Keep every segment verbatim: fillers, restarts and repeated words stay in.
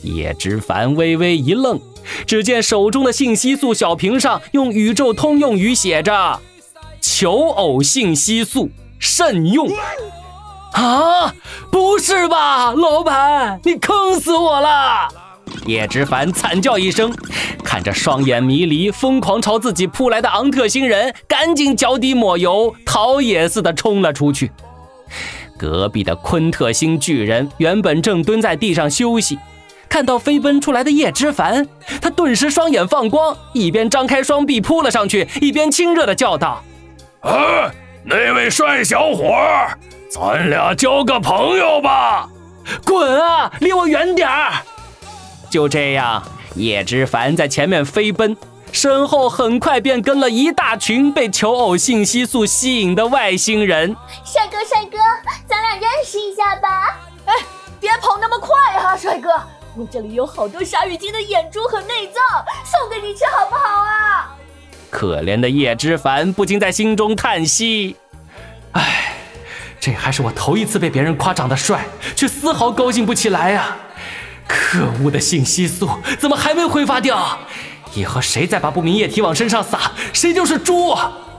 叶之凡微微一愣，只见手中的信息素小瓶上用宇宙通用语写着求偶信息素慎用。啊，不是吧，老板，你坑死我了！叶之凡惨叫一声，看着双眼迷离疯狂朝自己扑来的昂特星人，赶紧脚底抹油，逃也似的冲了出去。隔壁的昆特星巨人原本正蹲在地上休息，看到飞奔出来的叶之凡，他顿时双眼放光，一边张开双臂扑了上去，一边亲热地叫道： 啊，那位帅小伙，咱俩交个朋友吧！ 滚啊，离我远点儿！就这样，叶之凡在前面飞奔，身后很快便跟了一大群被求偶信息素吸引的外星人。 帅哥帅哥，咱俩认识一下吧。 哎，别跑那么快啊，帅哥，我这里有好多鲨鱼精的眼珠和内脏，送给你吃好不好啊？ 可怜的叶之凡不禁在心中叹息，唉，这还是我头一次被别人夸长得帅，却丝毫高兴不起来啊！可恶的信息素怎么还没挥发掉？以后谁再把不明液体往身上撒，谁就是猪！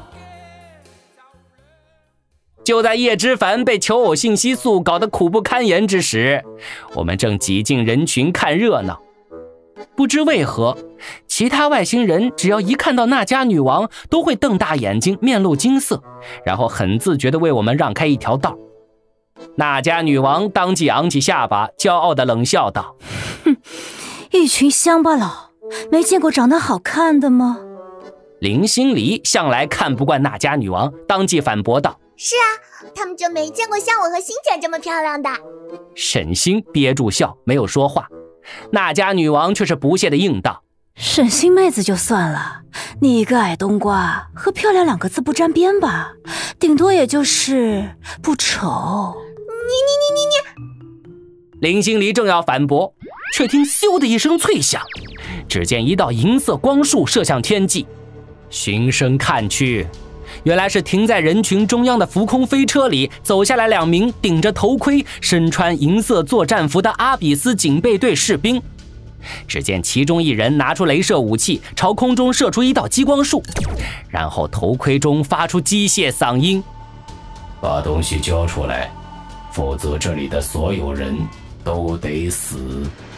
就在叶之凡被求偶信息素搞得苦不堪言之时，我们正挤进人群看热闹。不知为何，其他外星人只要一看到那家女王，都会瞪大眼睛，面露惊色，然后很自觉地为我们让开一条道。那家女王当即昂起下巴，骄傲地冷笑道： 哼，一群乡巴佬，没见过长得好看的吗？ 林心离向来看不惯那家女王，当即反驳道： 是啊，他们就没见过像我和欣姐这么漂亮的。 沈星憋住笑，没有说话。那家女王却是不屑地应道： 沈星妹子就算了，你一个矮冬瓜，和漂亮两个字不沾边吧，顶多也就是不丑。 你你你你你！ 林心离正要反驳，却听咻的一声脆响，只见一道银色光束射向天际。循声看去，原来是停在人群中央的浮空飞车里走下来两名顶着头盔、身穿银色作战服的阿比斯警备队士兵。只见其中一人拿出雷射武器，朝空中射出一道激光束，然后头盔中发出机械嗓音： 把东西交出来，否则这里的所有人都得死。